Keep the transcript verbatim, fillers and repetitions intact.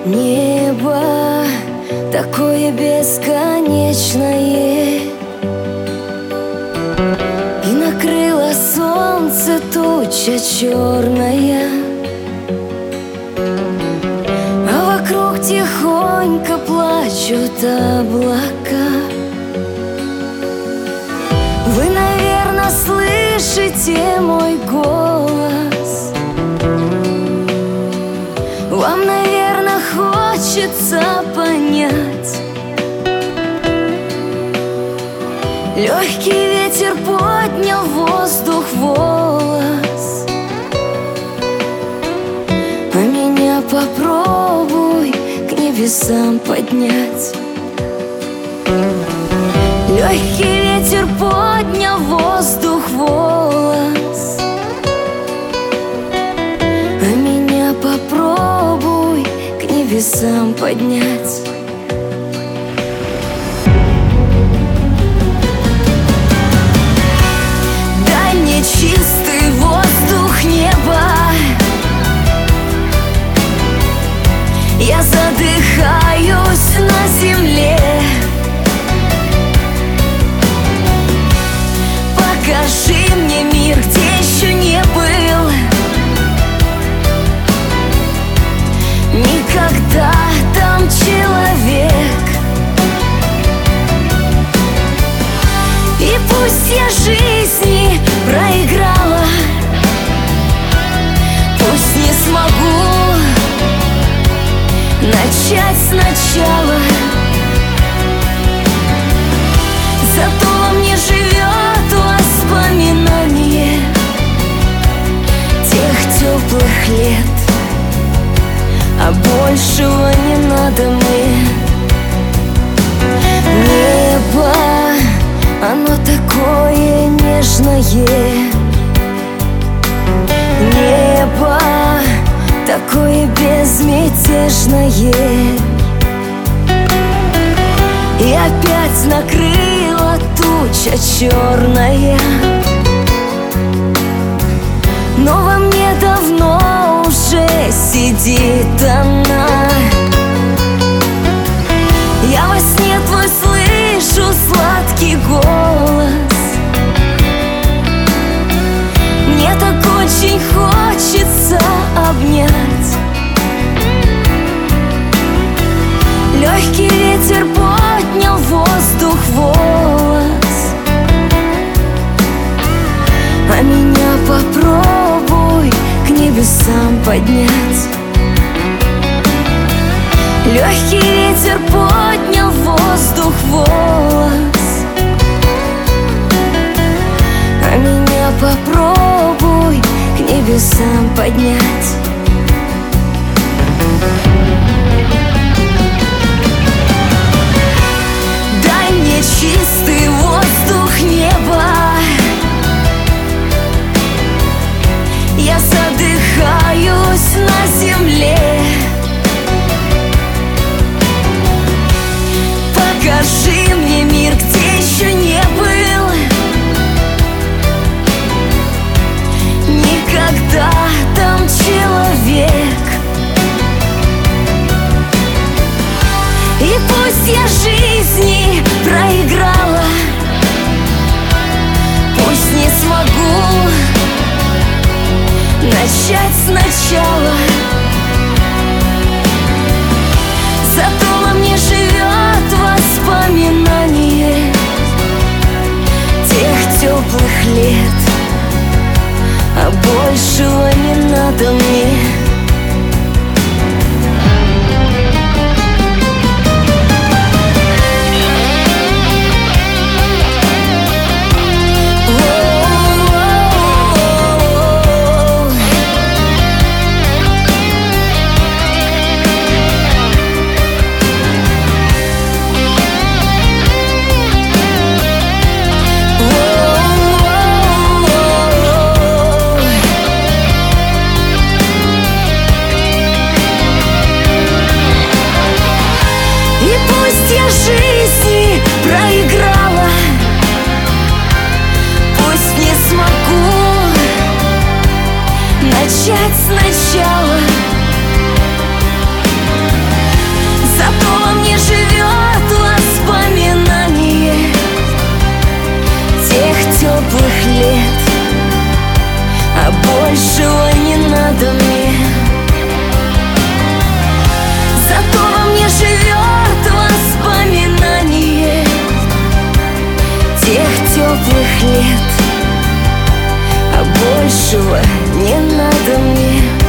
Небо такое бесконечное, и накрыло солнце туча черная, а вокруг тихонько плачут облака. Вы, наверное, слышите мой голос. Вам, наверное, хочется понять. Легкий ветер поднял в воздух волос, а меня попробуй к небесам поднять. Легкий ветер поднял в воздух волос, а меня попробуй к небесам поднять. Дай мне чистый воздух неба, я задыхаюсь на земле. Покажи мне мир, где еще не был никогда там человек. И пусть я жизни проиграла, пусть не смогу начать сначала, зато во мне живет воспоминание тех теплых лет, а большего не надо мне. Небо, оно такое нежное, небо такое безмятежное, и опять накрыла туча черная, но во мне давно уже сидит она. Я во сне твой слышу сладкий голос, мне так очень хочется обнять. Легкий ветер поднял в воздух волос, а меня попробуй к небесам поднять. Легкий ветер поднял в воздух волос, а меня попробуй к небесам поднять. Дай мне чистый воздух неба, я задыхаюсь на земле. Покажи мне мир, где еще не был никогда там человек. И пусть я жизни проиграла, пусть не смогу начать сначала, зато во мне живет воспоминание тех теплых лет, а большего не надо мне. начать сначала. большего не надо мне. Зато во мне живет воспоминание тех теплых лет, а большего не надо мне.